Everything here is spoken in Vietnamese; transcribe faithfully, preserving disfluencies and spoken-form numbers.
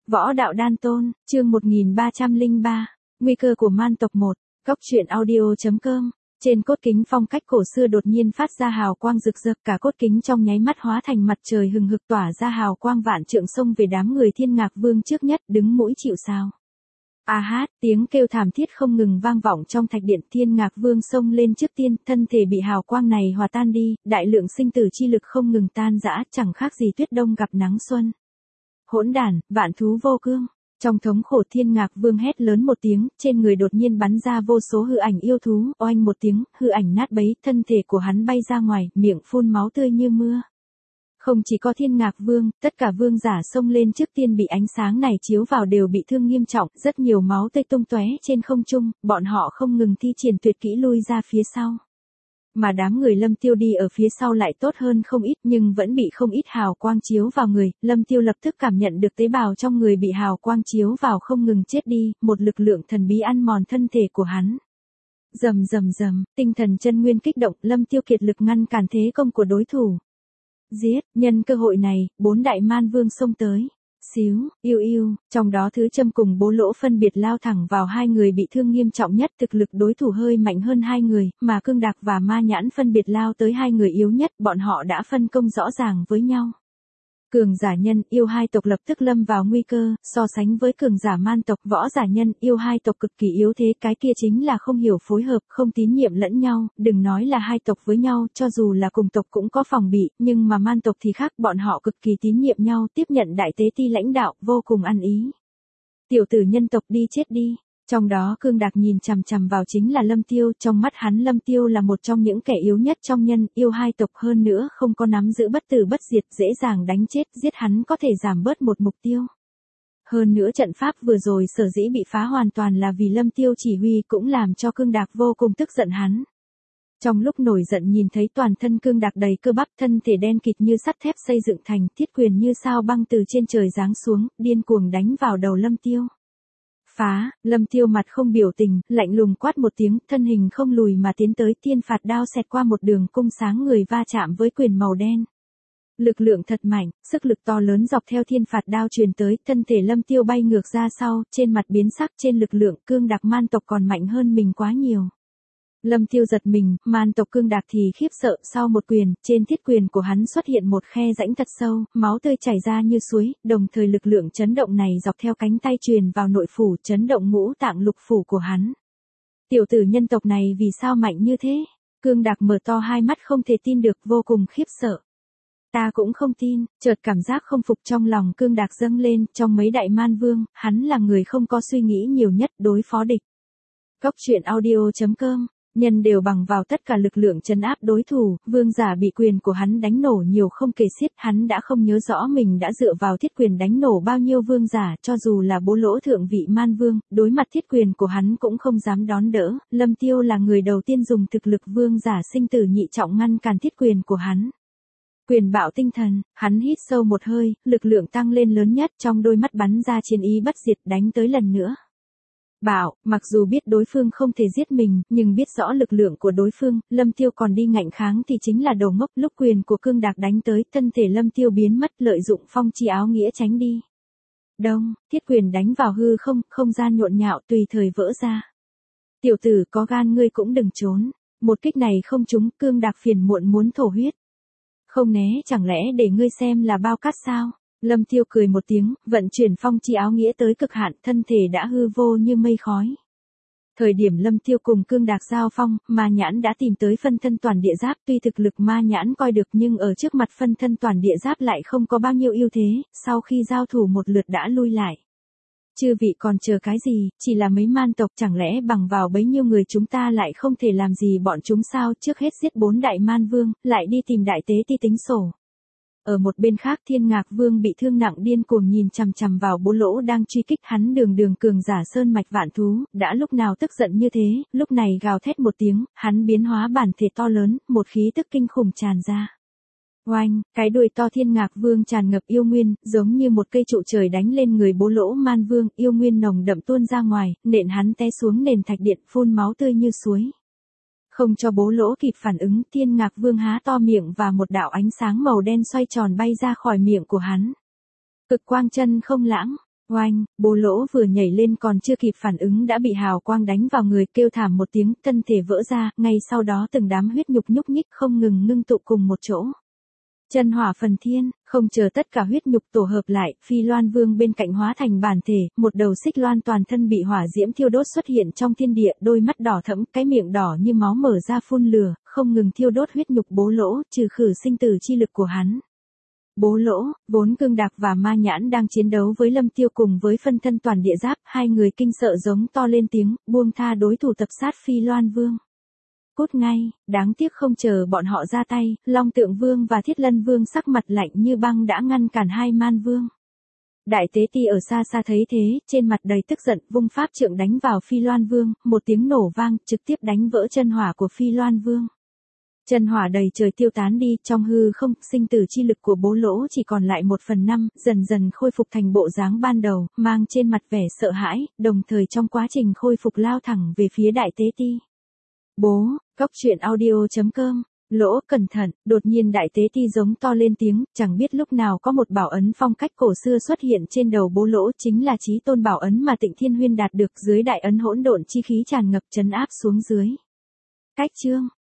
Võ đạo đan tôn, chương một nghìn ba trăm lẻ ba, nguy cơ của man tộc một, góc truyện audio chấm com. Trên cốt kính phong cách cổ xưa đột nhiên phát ra hào quang rực rỡ, cả cốt kính trong nháy mắt hóa thành mặt trời hừng hực tỏa ra hào quang vạn trượng xông về đám người Thiên Ngạc Vương trước nhất, đứng mũi chịu sào. A hát, tiếng kêu thảm thiết không ngừng vang vọng trong thạch điện. Thiên Ngạc Vương xông lên trước tiên, thân thể bị hào quang này hòa tan đi, đại lượng sinh tử chi lực không ngừng tan rã, chẳng khác gì tuyết đông gặp nắng xuân. Hỗn đản, vạn thú vô cương. Trong thống khổ Thiên Ngạc Vương hét lớn một tiếng, trên người đột nhiên bắn ra vô số hư ảnh yêu thú, oanh một tiếng, hư ảnh nát bấy, thân thể của hắn bay ra ngoài, miệng phun máu tươi như mưa. Không chỉ có Thiên Ngạc Vương, tất cả vương giả xông lên trước tiên bị ánh sáng này chiếu vào đều bị thương nghiêm trọng, rất nhiều máu tươi tung tóe trên không trung, bọn họ không ngừng thi triển tuyệt kỹ lui ra phía sau. Mà đám người Lâm Tiêu đi ở phía sau lại tốt hơn không ít, nhưng vẫn bị không ít hào quang chiếu vào người. Lâm Tiêu lập tức cảm nhận được tế bào trong người bị hào quang chiếu vào không ngừng chết đi, một lực lượng thần bí ăn mòn thân thể của hắn. Rầm rầm rầm, tinh thần chân nguyên kích động, Lâm Tiêu kiệt lực ngăn cản thế công của đối thủ. Giết, nhân cơ hội này, bốn đại man vương xông tới. Xíu, yêu yêu, trong đó Thứ Châm cùng Bố Lỗ phân biệt lao thẳng vào hai người bị thương nghiêm trọng nhất, thực lực đối thủ hơi mạnh hơn hai người, mà Cương Đạc và Ma Nhãn phân biệt lao tới hai người yếu nhất, bọn họ đã phân công rõ ràng với nhau. Cường giả nhân, yêu hai tộc lập tức lâm vào nguy cơ, so sánh với cường giả man tộc, võ giả nhân, yêu hai tộc cực kỳ yếu thế, cái kia chính là không hiểu phối hợp, không tín nhiệm lẫn nhau, đừng nói là hai tộc với nhau, cho dù là cùng tộc cũng có phòng bị, nhưng mà man tộc thì khác, bọn họ cực kỳ tín nhiệm nhau, tiếp nhận đại tế ti lãnh đạo, vô cùng ăn ý. Tiểu tử nhân tộc đi chết đi. Trong đó Cương Đạc nhìn chằm chằm vào chính là Lâm Tiêu, trong mắt hắn Lâm Tiêu là một trong những kẻ yếu nhất trong nhân, yêu hai tộc hơn nữa không có nắm giữ bất tử bất diệt, dễ dàng đánh chết, giết hắn có thể giảm bớt một mục tiêu. Hơn nữa trận pháp vừa rồi sở dĩ bị phá hoàn toàn là vì Lâm Tiêu chỉ huy, cũng làm cho Cương Đạc vô cùng tức giận hắn. Trong lúc nổi giận nhìn thấy toàn thân Cương Đạc đầy cơ bắp, thân thể đen kịt như sắt thép xây dựng thành, thiết quyền như sao băng từ trên trời giáng xuống, điên cuồng đánh vào đầu Lâm Tiêu. Phá, Lâm Tiêu mặt không biểu tình, lạnh lùng quát một tiếng, thân hình không lùi mà tiến tới, thiên phạt đao xẹt qua một đường cung sáng người va chạm với quyền màu đen. Lực lượng thật mạnh, sức lực to lớn dọc theo thiên phạt đao truyền tới, thân thể Lâm Tiêu bay ngược ra sau, trên mặt biến sắc, trên lực lượng Cương Đạc man tộc còn mạnh hơn mình quá nhiều. Lâm Tiêu giật mình, man tộc Cương Đạc thì khiếp sợ, sau một quyền, trên thiết quyền của hắn xuất hiện một khe rãnh thật sâu, máu tươi chảy ra như suối, đồng thời lực lượng chấn động này dọc theo cánh tay truyền vào nội phủ, chấn động ngũ tạng lục phủ của hắn. Tiểu tử nhân tộc này vì sao mạnh như thế? Cương Đạc mở to hai mắt không thể tin được, vô cùng khiếp sợ. Ta cũng không tin, chợt cảm giác không phục trong lòng Cương Đạc dâng lên, trong mấy đại man vương, hắn là người không có suy nghĩ nhiều nhất đối phó địch. Góc truyện audio chấm com. Nhân đều bằng vào tất cả lực lượng trấn áp đối thủ, vương giả bị quyền của hắn đánh nổ nhiều không kể xiết, hắn đã không nhớ rõ mình đã dựa vào thiết quyền đánh nổ bao nhiêu vương giả, cho dù là Bố Lỗ thượng vị man vương, đối mặt thiết quyền của hắn cũng không dám đón đỡ, Lâm Tiêu là người đầu tiên dùng thực lực vương giả sinh tử nhị trọng ngăn cản thiết quyền của hắn. Quyền bạo tinh thần, hắn hít sâu một hơi, lực lượng tăng lên lớn nhất, trong đôi mắt bắn ra chiến ý bất diệt, đánh tới lần nữa. Bảo, mặc dù biết đối phương không thể giết mình, nhưng biết rõ lực lượng của đối phương, Lâm Tiêu còn đi ngạnh kháng thì chính là đồ ngốc. Lúc quyền của Cương Đạc đánh tới, thân thể Lâm Tiêu biến mất, lợi dụng phong chi áo nghĩa tránh đi. Đông, thiết quyền đánh vào hư không, không gian nhộn nhạo tùy thời vỡ ra. Tiểu tử có gan ngươi cũng đừng trốn, một kích này không trúng, Cương Đạc phiền muộn muốn thổ huyết. Không né, chẳng lẽ để ngươi xem là bao cát sao? Lâm Tiêu cười một tiếng, vận chuyển phong chi áo nghĩa tới cực hạn, thân thể đã hư vô như mây khói. Thời điểm Lâm Tiêu cùng Cương Đạc giao phong, Ma Nhãn đã tìm tới phân thân toàn địa giáp, tuy thực lực Ma Nhãn coi được nhưng ở trước mặt phân thân toàn địa giáp lại không có bao nhiêu ưu thế, sau khi giao thủ một lượt đã lui lại. Chư vị còn chờ cái gì, chỉ là mấy man tộc, chẳng lẽ bằng vào bấy nhiêu người chúng ta lại không thể làm gì bọn chúng sao? Trước hết giết bốn đại man vương, lại đi tìm đại tế ti tính sổ. Ở một bên khác Thiên Ngạc Vương bị thương nặng điên cuồng nhìn chằm chằm vào Bố Lỗ đang truy kích hắn, đường đường cường giả sơn mạch vạn thú, đã lúc nào tức giận như thế, lúc này gào thét một tiếng, hắn biến hóa bản thể to lớn, một khí tức kinh khủng tràn ra. Oanh, cái đuôi to Thiên Ngạc Vương tràn ngập yêu nguyên, giống như một cây trụ trời đánh lên người Bố Lỗ man vương, yêu nguyên nồng đậm tuôn ra ngoài, nện hắn té xuống nền thạch điện, phun máu tươi như suối. Không cho Bố Lỗ kịp phản ứng, Thiên Ngạc Vương há to miệng và một đạo ánh sáng màu đen xoay tròn bay ra khỏi miệng của hắn. Cực quang chân không lãng, Oanh, bố lỗ vừa nhảy lên còn chưa kịp phản ứng đã bị hào quang đánh vào người, kêu thảm một tiếng, thân thể vỡ ra, ngay sau đó từng đám huyết nhục nhúc nhích không ngừng ngưng tụ cùng một chỗ. Chân hỏa phần thiên, không chờ tất cả huyết nhục tổ hợp lại, Phi Loan Vương bên cạnh hóa thành bản thể, một đầu xích loan toàn thân bị hỏa diễm thiêu đốt xuất hiện trong thiên địa, đôi mắt đỏ thẫm, cái miệng đỏ như máu mở ra phun lửa, không ngừng thiêu đốt huyết nhục bố lỗ, trừ khử sinh tử chi lực của hắn. Bố lỗ, vốn Cương Đạc và Ma Nhãn đang chiến đấu với Lâm Tiêu cùng với phân thân toàn địa giáp, hai người kinh sợ giống to lên tiếng, buông tha đối thủ tập sát Phi Loan Vương. Cút ngay, đáng tiếc không chờ bọn họ ra tay, Long Tượng Vương và Thiết Lân Vương sắc mặt lạnh như băng đã ngăn cản hai man vương. Đại tế ti ở xa xa thấy thế, trên mặt đầy tức giận, vung pháp trượng đánh vào Phi Loan Vương, một tiếng nổ vang, trực tiếp đánh vỡ chân hỏa của Phi Loan Vương. Chân hỏa đầy trời tiêu tán đi, trong hư không, sinh tử chi lực của bố lỗ chỉ còn lại một phần năm, dần dần khôi phục thành bộ dáng ban đầu, mang trên mặt vẻ sợ hãi, đồng thời trong quá trình khôi phục lao thẳng về phía đại tế ti. Bố, Góc truyện audio chấm com, lỗ cẩn thận, đột nhiên đại tế ti giống to lên tiếng, chẳng biết lúc nào có một bảo ấn phong cách cổ xưa xuất hiện trên đầu bố lỗ, chính là chí tôn bảo ấn mà Tịnh Thiên Huyên đạt được, dưới đại ấn hỗn độn chi khí tràn ngập trấn áp xuống dưới. Cách chương